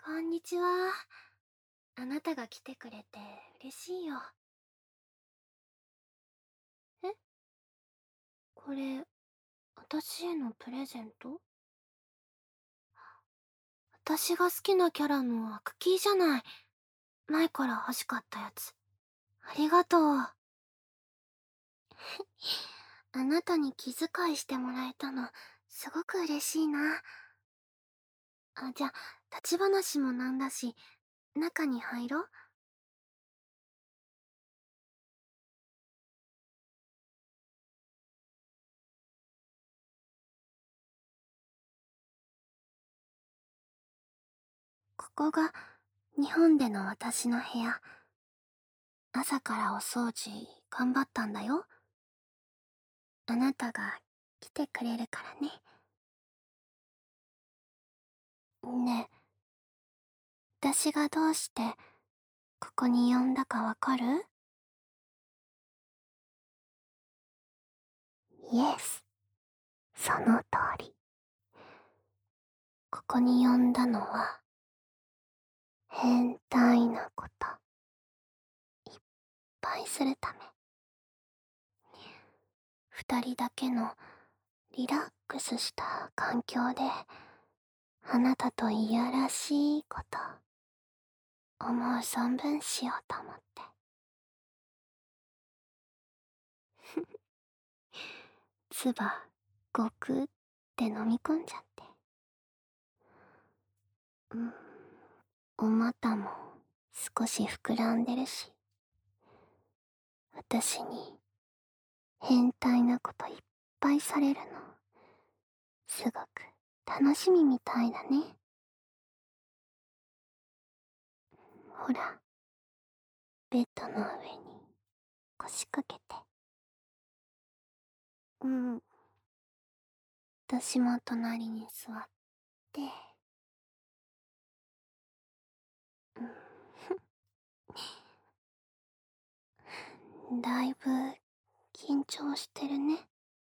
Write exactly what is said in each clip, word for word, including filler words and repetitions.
こんにちは。あなたが来てくれて嬉しいよ。え、これ、私へのプレゼント？私が好きなキャラのアクキーじゃない。前から欲しかったやつ。ありがとう。あなたに気遣いしてもらえたの、すごく嬉しいな。あ、じゃあ、立ち話もなんだし、中に入ろう。ここが、日本での私の部屋。朝からお掃除、頑張ったんだよ。あなたが来てくれるからね。ねえ、私がどうしてここに呼んだかわかる？イエス、その通り。ここに呼んだのは、変態なこと、いっぱいするため。二人だけのリラックスした環境で、あなたといやらしいこと、思う存分しようと思って。唾、ごくって飲み込んじゃって。うん、お股も少し膨らんでるし、私に変態なこといっぱいされるの、すごく楽しみみたいだね。ほら、ベッドの上に腰掛けて。うん。私も隣に座って。うん、だいぶ緊張してるね。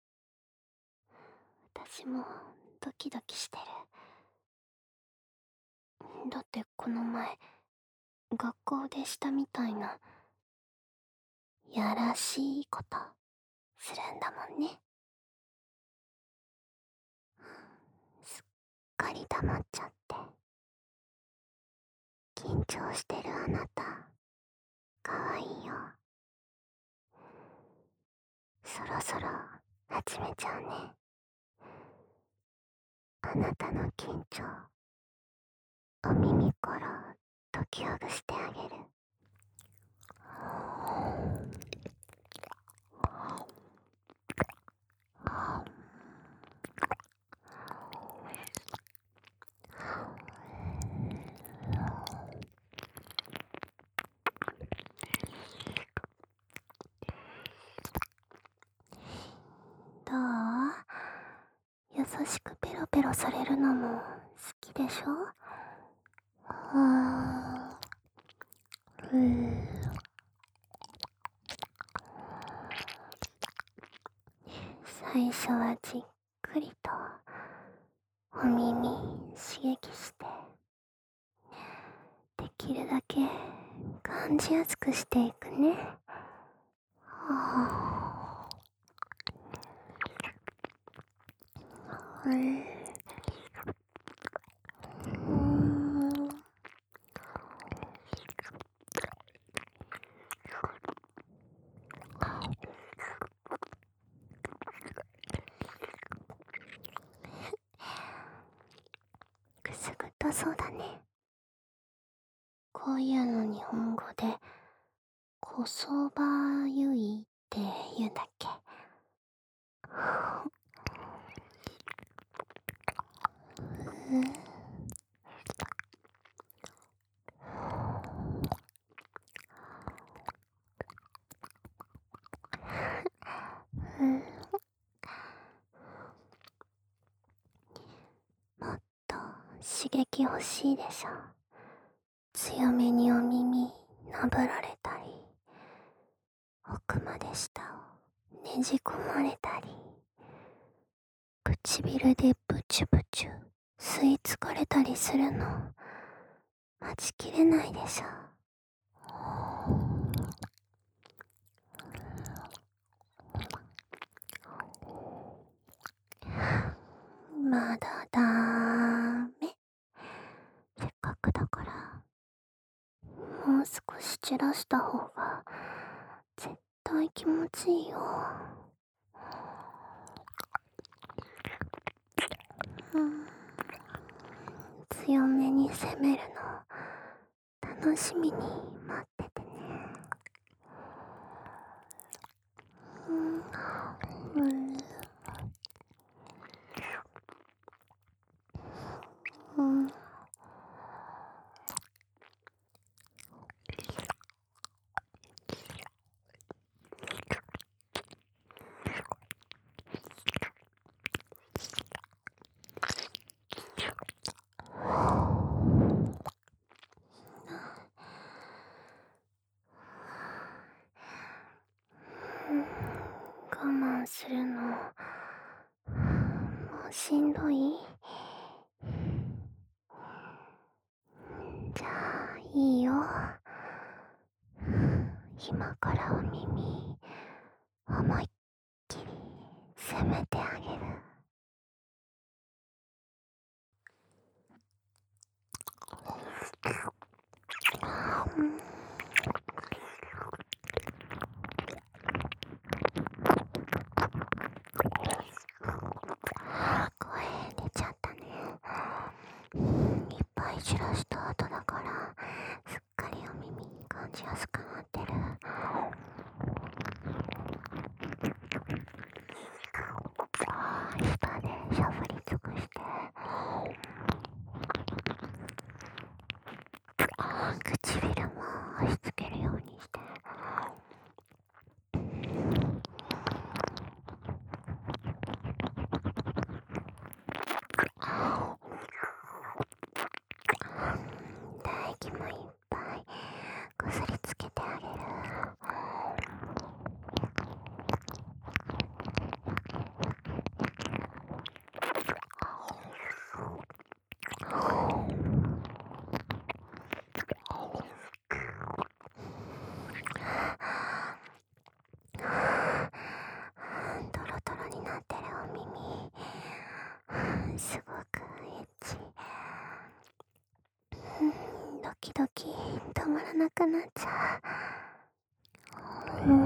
私もドキドキしてる。だってこの前、学校でしたみたいな、やらしいことするんだもんね。すっかり黙っちゃって。緊張してるあなた、かわいいよ。そろそろ始めちゃうね。あなたの緊張、お耳から解きほぐしてあげる。どう？優しくペロペロされるのも好きでしょ？あー、うー。最初はじっくりとお耳刺激して、できるだけ感じやすくしていくね。はぁ、うん、うーん。くすぐったそうだね。こういうの日本語でこそばゆいって言うんだっけ？うん、うん、もっと刺激欲しいでしょ。強めにお耳なぶられたり、奥まで舌をねじ込まれたり、唇でブチュブチュ吸い付かれたりするの、 待ちきれないでしょ。まだだーめ。せっかくだからもう少し散らした方が絶対気持ちいいよ。うん、強めに攻めるの楽しみに待っててね。うん、うん、うん。我慢するのもうしんどい？じゃあいいよ。今からお耳思いっきり攻めてあげる。うん、声出ちゃったね。いっぱい散らした後だからすっかりお耳感じやすくなってる。舌でしゃぶり尽くして唇も押し付けるようにして。唾液もいっぱいこすりつけてあげる。トロトロになってるお耳すごくエッチ。ドキドキ止まらなくなっちゃう。うん、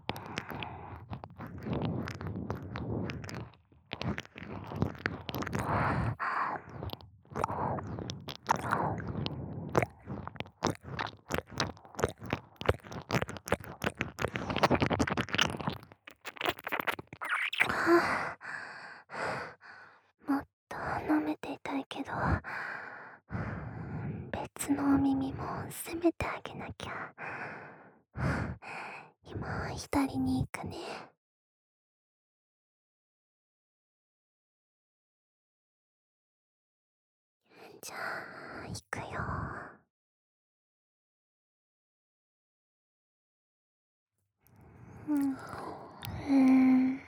はあ、もっと舐めていたいけど別のお耳も攻めてあげなきゃ。今左に行くね。じゃあ行くよ。うん、うん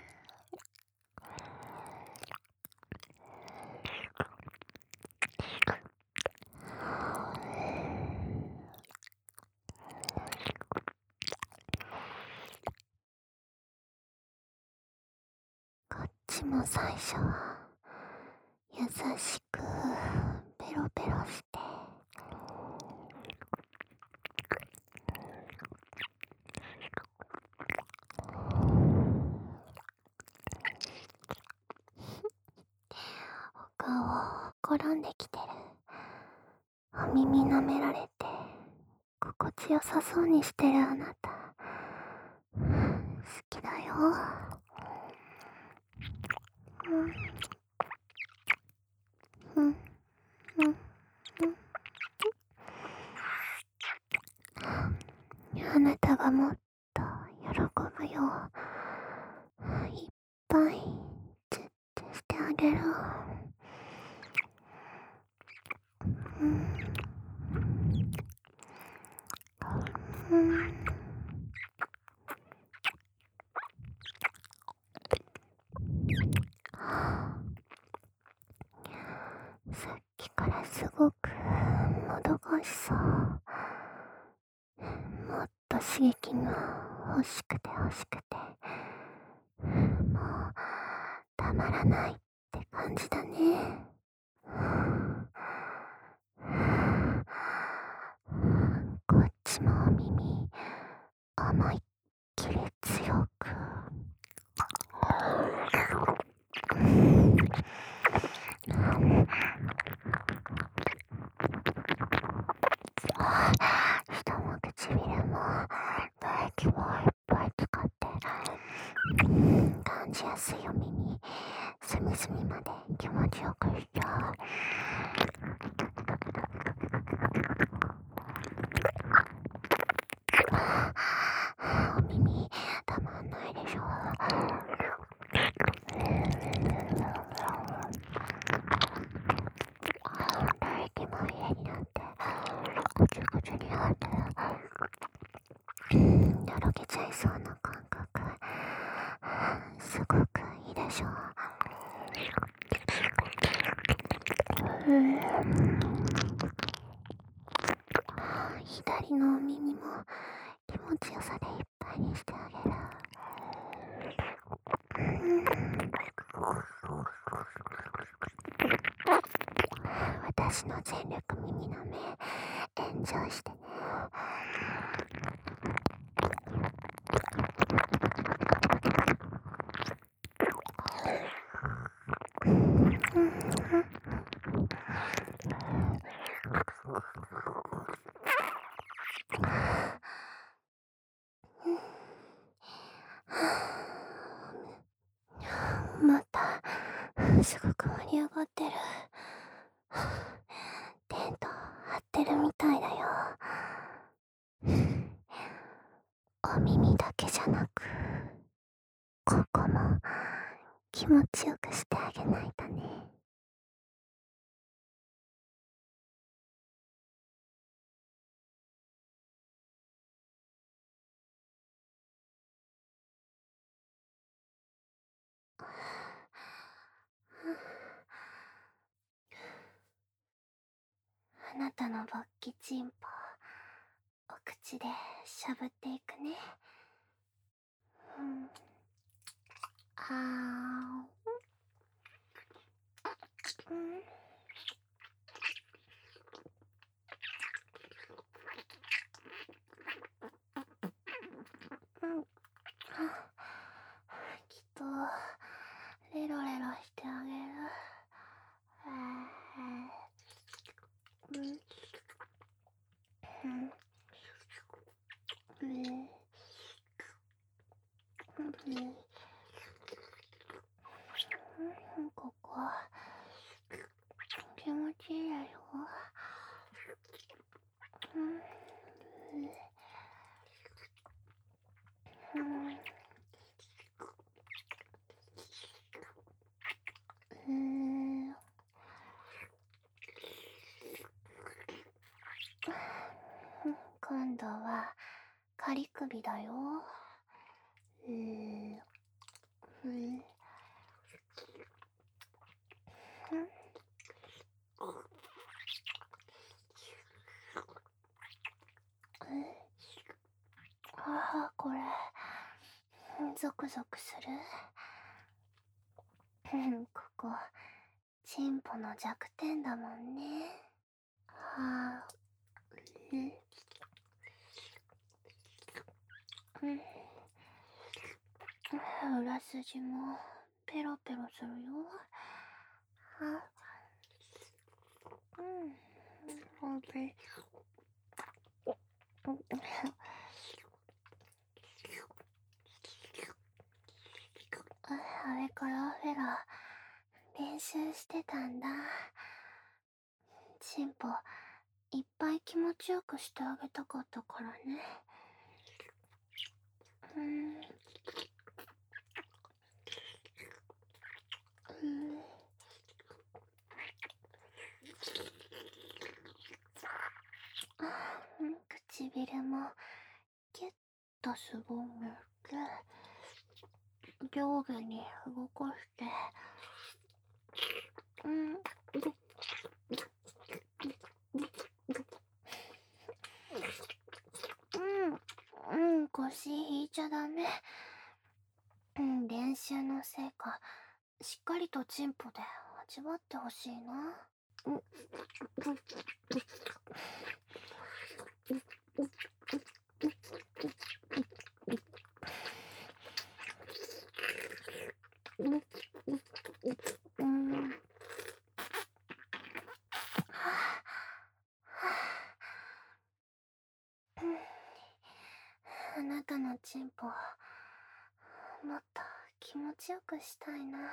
こっちも最初は優しくペロペロしてお顔転んできてる。お耳舐められて心地よさそうにしてるあなた好きだよ。うんうんうんうん。あなたがもっと喜ぶよ。いっぱいチュッチュしてあげる。うんうんさっきからすごくももどかしそう。もっと刺激が欲しくて欲しくて、もうたまらないって感じだね。こっちもお耳思いっきり強く。下も唇も唾液もいっぱい使って感じやすいお耳隅々まで気持ちよくしちゃう。お耳たまんないでしょ。唾液も家になってぐちゅぐちゅになってとろけちゃいそうな感覚、すごくいいでしょう。うん左のお耳も気持ちよさでいっぱいにしてあげる。私の全力耳の目エンジョイしてね。またすごく盛り上がってる。テント張ってるみたいだよ。お耳だけじゃなくここも気持ちよくしてあげないとね。あなたの勃起チンポお口でしゃぶっていくね。うん、あー、うん、うん、きっとレロレロしてあげる。うん、うん、うん、うん、ここ気持ちいいでしょ。うん、うん、うん、今度は仮首だよ。うん、うん、ああ、これゾクゾクする。ここチンポの弱点だもんね。はあ、うん、うん、裏筋もペロペロするよ。あ、うん、ほんとに。あれからフェラ練習してたんだ。チンポいっぱい気持ちよくしてあげたかったからね。うん、うん、唇もキュッとすぼめて上下に動かして、うん、 習のせいか、しっかりとチンポで味わってほしいな。うううん。はあ、あなたのチンポ、もっと気持ちよくしたいな。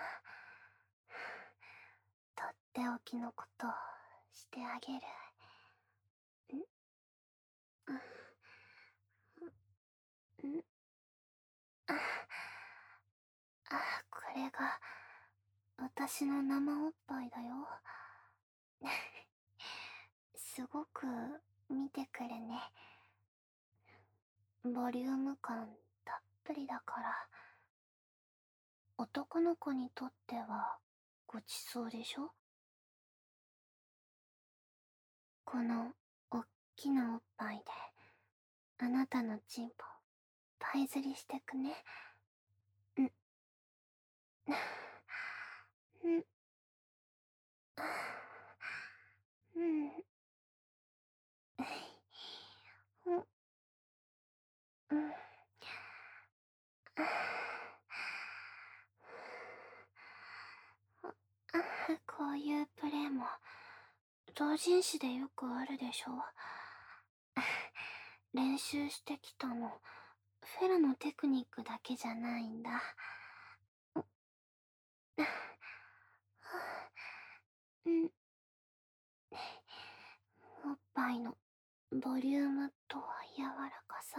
とっておきのことしてあげる。んんあ、あ、これが私の生おっぱいだよ。すごく見てくるね。ボリューム感たっぷりだから、男の子にとってはごちそうでしょ。このおっきなおっぱいであなたのチンポパイ釣りしてくね。んんうんうんうんこういうプレイも同人誌でよくあるでしょ。練習してきたのフェラのテクニックだけじゃないんだ。うん、おっぱいのボリュームと柔らかさ、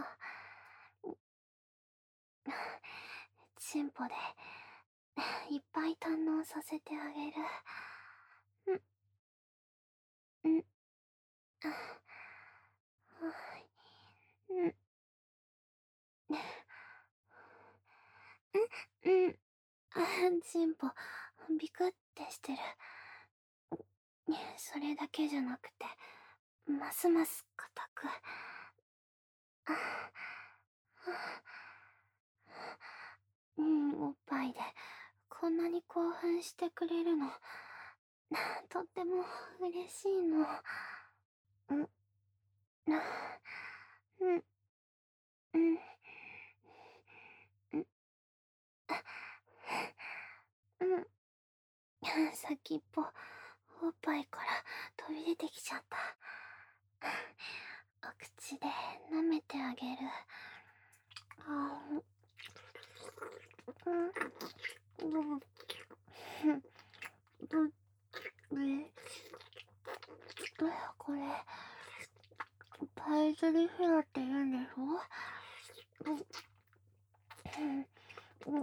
チンポでいっぱい堪能させてあげる。うん、うん、うん、うん、チンポビクってしてる。それだけじゃなくて、ますます硬く。うん、おっぱいでこんなに興奮してくれるの、とっても嬉しいの。うん、うん、うん、うん、うん。先っぽ、おっぱいから飛び出てきちゃった。お口で舐めてあげる。あうん、うん、うん、うん、え、これ、パイズリフェラって言うんでしょ。うん、うん、うん、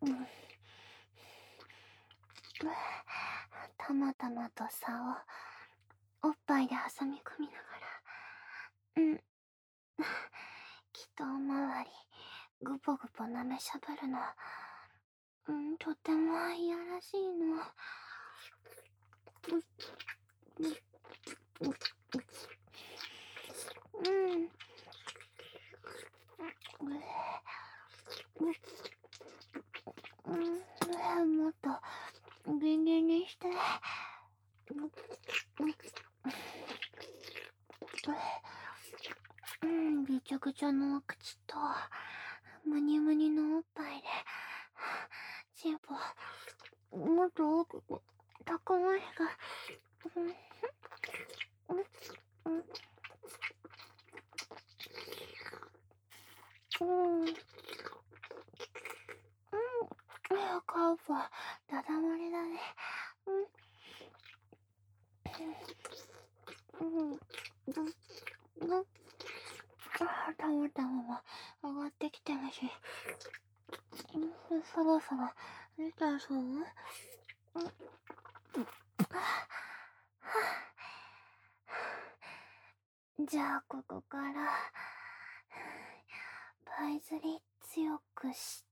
たまたまとさをおっぱいで挟み込みながら、うん、気筒周りぐぽぐぽ舐めしゃぶるの、うん、とてもいやらしいの。うん、うん、うん、もっとギンギンにして。うん、ぐちゃぐちゃのお口とムニムニのおっぱいでチンポもっと大きく高まりが、うん、うん、うん、うん、顔はダダ漏れだね。うん、うん、うん、うん、あ、たまたまも上がってきてるし、うん、そろそろ見たそう。うん、じゃあここからパイズリ強くして、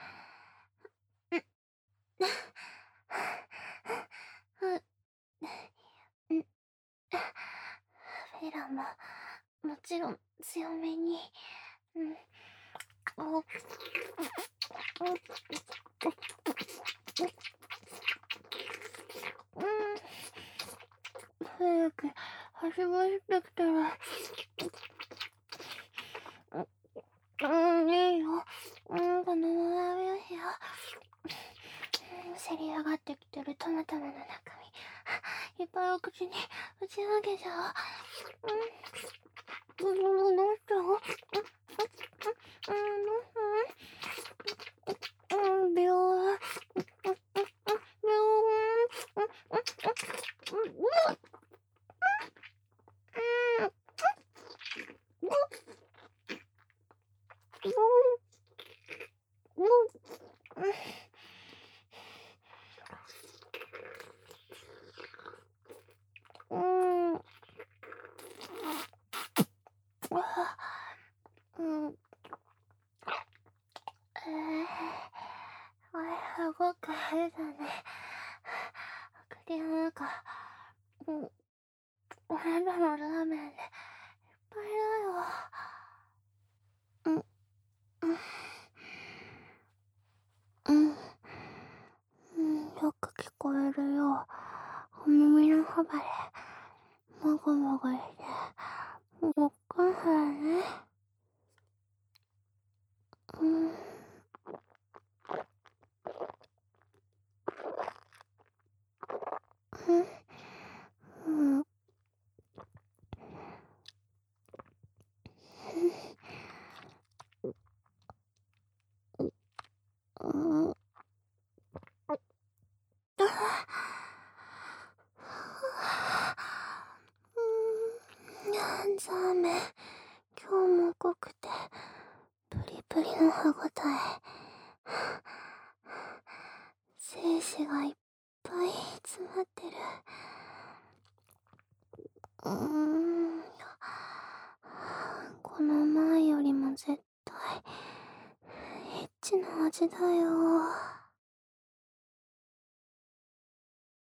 フェラももちろん強めに、うん、お早く始まってきたら。うん、いいよ。うん、このままよしよ。せり上がってきてるトマトの中身、いっぱいお口に打ち上げちゃう。うん、どうしたの？うん、うん、うん、病院。うん。うん。えー、あれ、すごく変だね。口の中、うん、おなたのラーメンでいっぱいだよ。うん、うん、うん、よく聞こえるよ。お耳のそばで、もぐもぐして、ごっくんするね。うん、うん、うん、うん。ザーメン、今日も濃くて、プリプリの歯ごたえ。精子がいっぱい詰まってる。うーん。この前よりも絶対、エッチな味だよ。